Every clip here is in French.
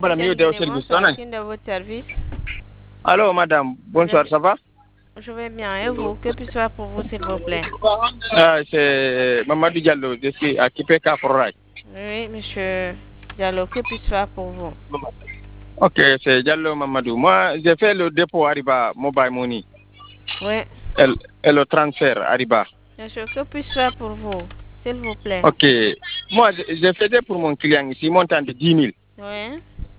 de votre service. Allô, madame. Bonsoir, ça va? Je vais bien. Et vous? Que puis-je faire pour vous, s'il vous plaît? C'est Mamadou Diallo. Je suis à Kipeka Foray. Oui, monsieur Diallo. Que puis-je faire pour vous? Ok, c'est Diallo Mamadou. Moi, j'ai fait le dépôt Ariba Mobile Money. Oui. Et le transfert Ariba. Monsieur, que puis-je faire pour vous, s'il vous plaît? Ok. Moi, j'ai fait pour mon client ici, montant de 10 000. Oui.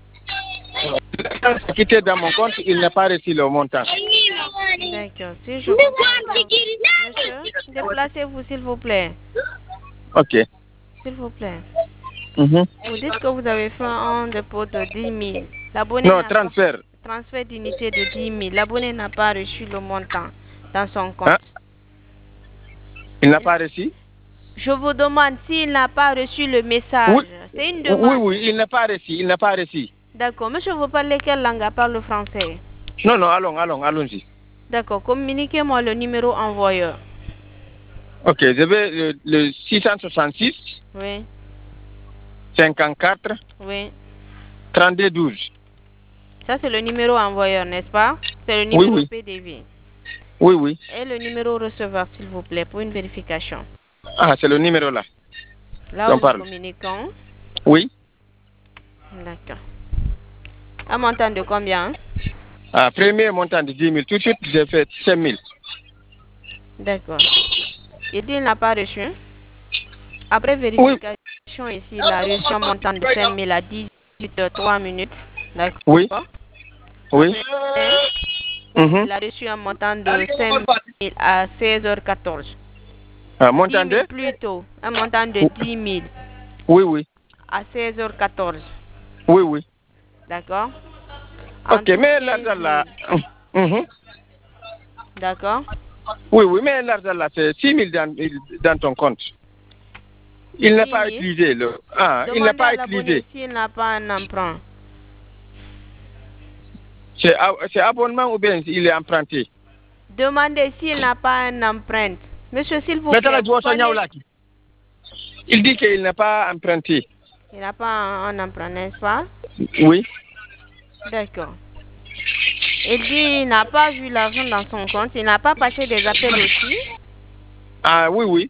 Qui était dans mon compte, il n'a pas reçu le montant. D'accord. Si je monsieur, déplacez-vous, s'il vous plaît. Ok. S'il vous plaît. Mhm. Vous dites que vous avez fait un dépôt de 10 000. L'abonné Non, n'a transfert. transfert d'unité de 10 000. L'abonné n'a pas reçu le montant dans son compte. Hein? Il n'a pas reçu? Je vous demande s'il n'a pas reçu le message. Oui. C'est une demande. Oui, il n'a pas reçu. Il n'a pas reçu. D'accord. Monsieur, vous parlez quelle langue à part le français? Non, allons-y. D'accord. Communiquez-moi le numéro envoyeur. Ok, je vais le 666. Oui. 54. Oui. 32 12. Ça, c'est le numéro envoyeur, n'est-ce pas? C'est le numéro Oui. PDV. Oui. Et le numéro receveur, s'il vous plaît, pour une vérification. Ah, c'est le numéro là. Là où nous communiquons. Oui. D'accord. Un montant de combien? Premier montant de 10 000. Tout de suite, j'ai fait 5 000. D'accord. Il dit qu'il n'a pas reçu. Après vérification ici, il a reçu un montant de 5 000 à 18h03 minutes. D'accord. Oui. Après, Mhm. il a reçu un montant de 5 000 à 16h14. Montant 10 000 de? plutôt. Un montant de 10 000 Oui. à 16h14. Oui. D'accord. Ok, mais l'argent là. D'accord. Oui, mais l'argent là, c'est 6 000 dans ton compte. Il n'a pas utilisé le. Il n'a pas utilisé. S'il n'a pas un emprunt. C'est abonnement ou bien il est emprunté? Demandez s'il n'a pas un emprunt. Monsieur, s'il vous plaît. Il dit qu'il n'a pas emprunté. Il n'a pas un emprunt, n'est-ce pas? Oui. D'accord. Il dit qu'il n'a pas vu l'argent dans son compte. Il n'a pas passé des appels aussi. Ah, oui.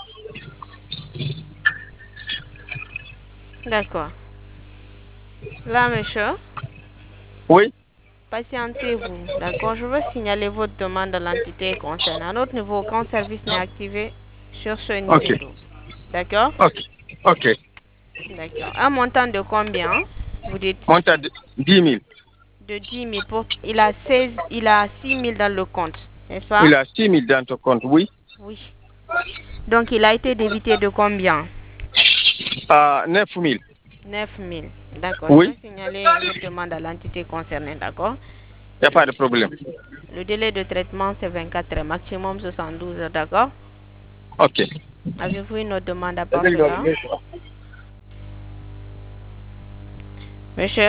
D'accord. Là, monsieur. Oui. Patientez-vous. D'accord. Je veux signaler votre demande à l'entité concernée. À notre niveau, aucun service n'est activé sur ce numéro. D'accord? Ok. D'accord. Un montant de combien? Vous dites? Montant de 10 000. De 10 000. Il a 6 000 dans le compte, n'est-ce pas? Il a 6 000 dans ton compte, oui. Oui. Donc, il a été débité de combien? 9 000. 9 000. D'accord. Oui. Je vais signaler votre demande à l'entité concernée, d'accord? Il n'y a pas de problème. Le délai de traitement, c'est 24 heures, maximum 72 heures, d'accord? Ok. Avez-vous une autre demande à part cela? Monsieur?